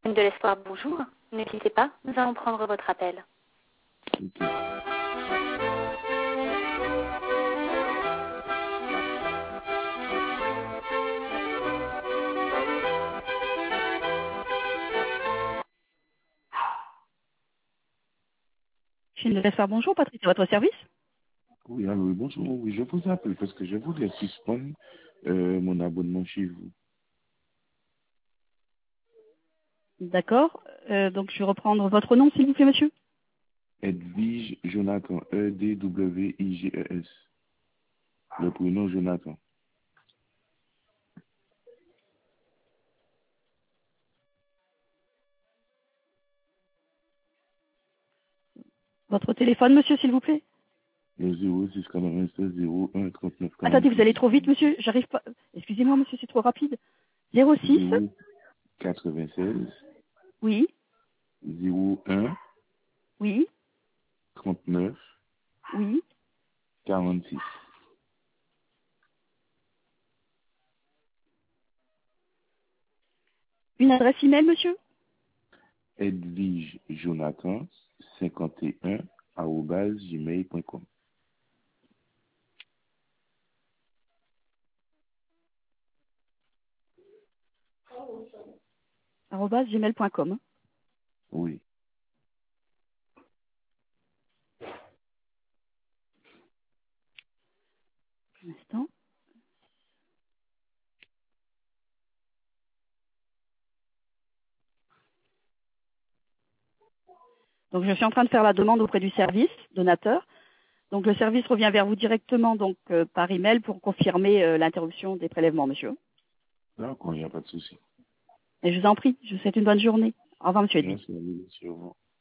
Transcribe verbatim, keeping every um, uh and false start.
De l'espoir, bonjour. Ne quittez pas, nous allons prendre votre appel. Ok. Chine de l'espoir, bonjour, Patrick, à votre service. Oui, allô, oui, bonjour. Oui, je vous appelle parce que je voudrais suspendre euh, mon abonnement chez vous. D'accord. Euh, donc, je vais reprendre votre nom, s'il vous plaît, monsieur. Edwige Jonathan, E D W I G E S. Le prénom Jonathan. Votre téléphone, monsieur, s'il vous plaît. Le zéro six quatre-vingt-seize zéro un trente-neuf Attendez, vous quarante-six. allez trop vite, monsieur. J'arrive pas. Excusez-moi, monsieur, c'est trop rapide. zéro six. zéro quatre-vingt-seize Oui, zéro un oui, trente-neuf oui. quarante-six. Une adresse email, monsieur. Edwige Jonathan cinquante et un arobase gmail point com. arobase gmail point com. Oui. Un instant. Donc, je suis en train de faire la demande auprès du service donateur. Donc, le service revient vers vous directement, donc euh, par email, pour confirmer euh, l'interruption des prélèvements, monsieur. D'accord, il n'y a pas de souci. Et je vous en prie, je vous souhaite une bonne journée. Au revoir, monsieur Eddy. Merci à vous, monsieur. Au revoir.